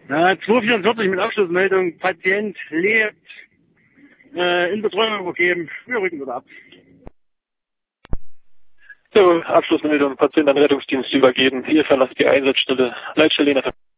244 mit Abschlussmeldung. Patient lebt. In Betreuung übergeben. Wir rücken wieder ab. So, Abschlussmeldung, Patient an Rettungsdienst übergeben. Hier verlasst die Einsatzstelle. Leitstelle